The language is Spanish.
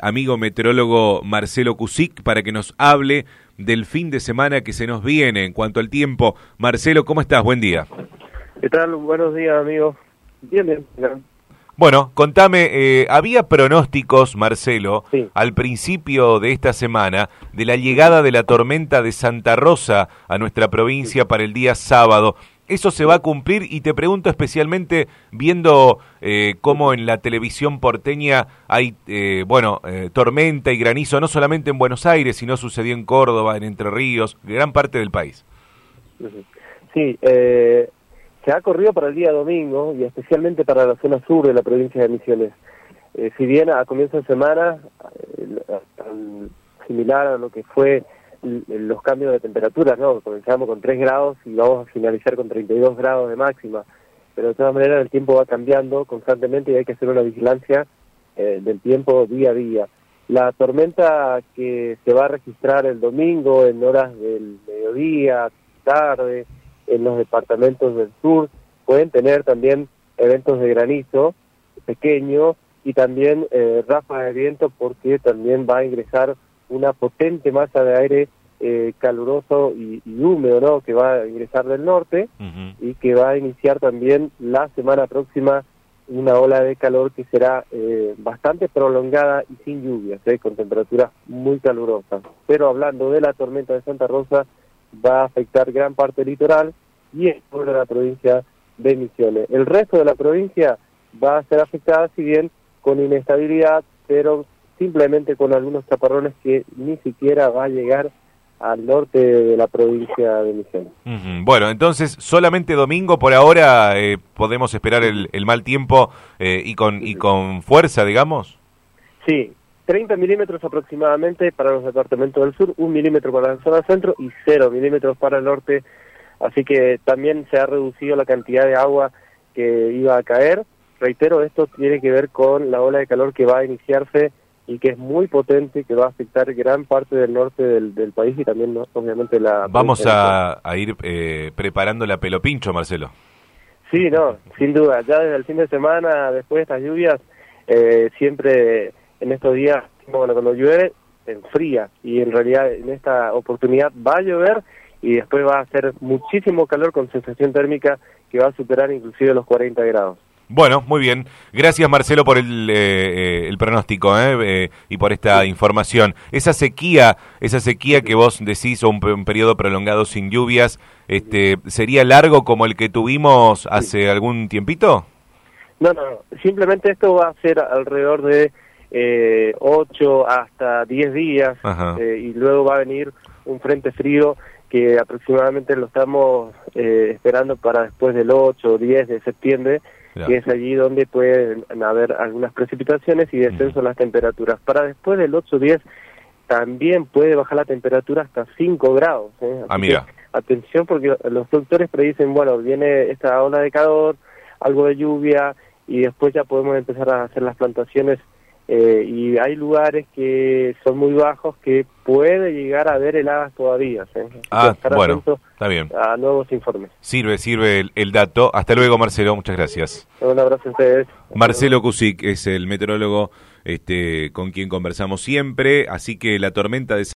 amigo meteorólogo Marcelo Cusic para que nos hable del fin de semana que se nos viene en cuanto al tiempo. Marcelo, ¿cómo estás? Buen día. ¿Qué tal? Buenos días, amigo. Bien. Bueno, contame, había pronósticos, Marcelo, sí, al principio de esta semana, de la llegada de la tormenta de Santa Rosa a nuestra provincia para el día sábado. ¿Eso se va a cumplir? Y te pregunto especialmente viendo cómo en la televisión porteña hay, tormenta y granizo, no solamente en Buenos Aires, sino sucedió en Córdoba, en Entre Ríos, gran parte del país. Sí, se ha corrido para el día domingo y especialmente para la zona sur de la provincia de Misiones. Si bien a comienzo de semana, similar a lo que fue los cambios de temperatura, ¿no? Comenzamos con 3 grados y vamos a finalizar con 32 grados de máxima, pero de todas maneras el tiempo va cambiando constantemente y hay que hacer una vigilancia del tiempo día a día. La tormenta que se va a registrar el domingo en horas del mediodía, tarde, en los departamentos del sur, pueden tener también eventos de granizo pequeño y también ráfagas de viento, porque también va a ingresar una potente masa de aire caluroso y húmedo, ¿no?, que va a ingresar del norte y que va a iniciar también la semana próxima una ola de calor que será bastante prolongada y sin lluvias, con temperaturas muy calurosas. Pero hablando de la tormenta de Santa Rosa, va a afectar gran parte del litoral y el sur de la provincia de Misiones. El resto de la provincia va a ser afectada, si bien con inestabilidad, pero simplemente con algunos chaparrones que ni siquiera va a llegar al norte de la provincia de Misiones. Bueno, entonces solamente domingo por ahora podemos esperar el mal tiempo y con fuerza, digamos. Sí, 30 milímetros aproximadamente para los departamentos del sur, 1 milímetro para la zona centro y 0 milímetros para el norte, así que también se ha reducido la cantidad de agua que iba a caer. Reitero, esto tiene que ver con la ola de calor que va a iniciarse y que es muy potente, que va a afectar gran parte del norte del país y también, ¿no?, obviamente la... Vamos a ir preparando la pelopincho, Marcelo. Sí, no, sin duda, ya desde el fin de semana, después de estas lluvias, siempre en estos días, bueno, cuando llueve, enfría, y en realidad en esta oportunidad va a llover y después va a hacer muchísimo calor con sensación térmica que va a superar inclusive los 40 grados. Bueno, muy bien. Gracias, Marcelo, por el pronóstico y por esta información. Esa sequía que vos decís, o un periodo prolongado sin lluvias, ¿sería largo como el que tuvimos hace algún tiempito? No, simplemente esto va a ser alrededor de 8 hasta 10 días y luego va a venir un frente frío que aproximadamente lo estamos esperando para después del 8 o 10 de septiembre, que es allí donde pueden haber algunas precipitaciones y descenso en las temperaturas. Para después del 8-10 también puede bajar la temperatura hasta 5 grados. Mira. Atención, porque los productores predicen, bueno, viene esta ola de calor, algo de lluvia, y después ya podemos empezar a hacer las plantaciones, y hay lugares que son muy bajos que puede llegar a haber heladas todavía. Bueno, está bien. A nuevos informes. Sirve el dato. Hasta luego, Marcelo, muchas gracias. Un abrazo a ustedes. Marcelo Cusic es el meteorólogo con quien conversamos siempre, así que la tormenta de